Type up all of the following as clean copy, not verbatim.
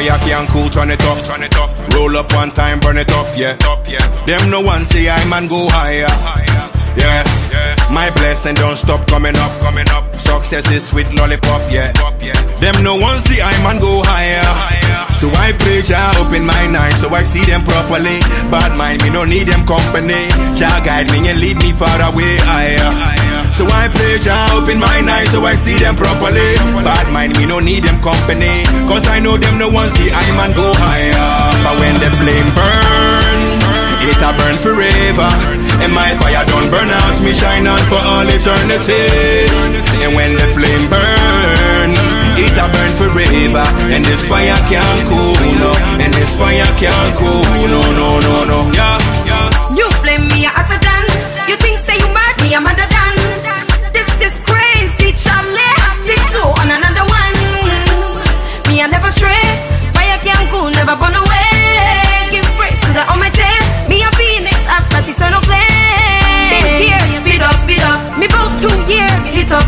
fire can't cool, turn it up, turn it up. Roll up one time, burn it up, yeah. Them no one say I man go higher. Yeah, my blessing don't stop coming up, coming up. Success is sweet lollipop, yeah. Them no one see I man go higher. So I pray Jah open my eyes so I see them properly. Bad mind me no need them company. Jah guide me and lead me far away higher. So I pray Jah open my eyes so I see them properly. Bad mind me no need them company. Cause I know them no one see I man go higher. But when the flame burn, it a burn forever. And my fire don't burn out, me shine on for all eternity. And when the flame burn, it a burn forever. And this fire can't cool, no. And this fire can't cool, no. Yeah. You flame me hotter than. You think say you mad, me I'm under than. This is crazy, Charlie. Tiptoe on another one. Me I never stray. Fire can't cool, never burn away. Give praise to the Almighty. Me a Phoenix, I've got eternal flame. Change gears, speed up. Me about 2 years, hit up.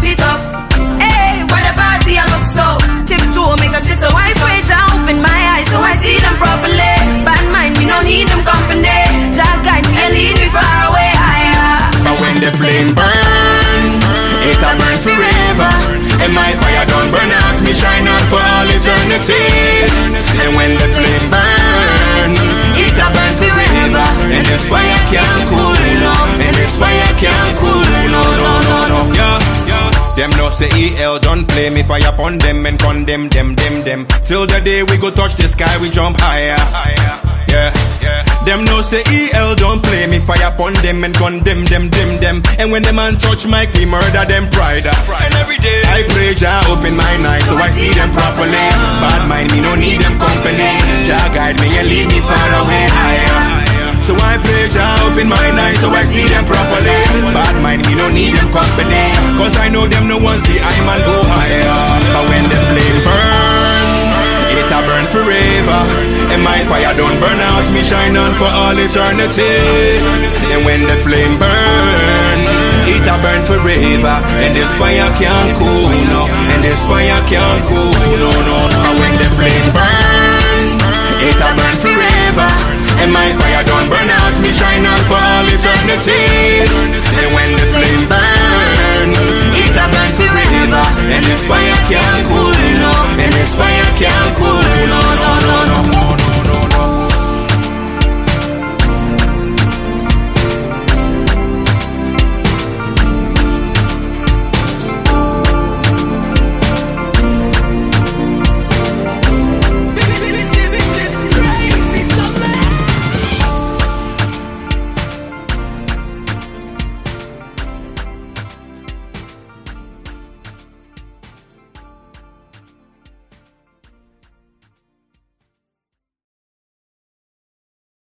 Hey, why the party I look so? Tiptoe, make a sit so I pray Jah open my eyes so I see them properly. Bad mind, me no need them company. Jah guide me and lead me far away higher. But when the flame burn, it a burn forever. And my fire don't burn out, me shine on for all eternity. And when the flame burn, it a burn forever. And this fire can't cool, no. And this fire can't cool, no. Yeah. Them no say EL don't play me fire upon them and condemn them. Till the day we go touch the sky, we jump higher. Yeah. Them no say EL don't play me fire upon them and condemn them. And when the man touch Mike, we murder them pride. And every day I pray Jah open my eyes so I see them properly. Bad mind me no need them company. Jah guide me and lead me far away higher. So I pray Jah open my eyes so I see them properly. Bad mind me no need them company. Cause I know them no one see I man go higher. But when the flame burn, it a burn forever. And my fire don't burn out, me shine on for all eternity. And when the flame burn, it a burn forever. And this fire can't cool, no. And this fire can't cool, no. And when the flame burn, it a burn forever. And my fire don't burn out, me shine on for all eternity. And when the flame burn, it a burn forever. And this fire can't cool, no.